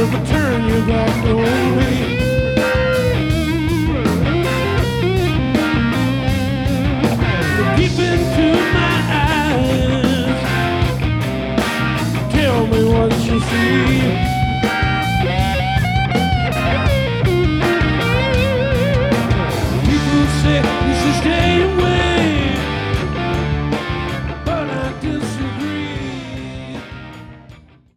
never turn your back on me. Deep into my eyes, tell me what you see.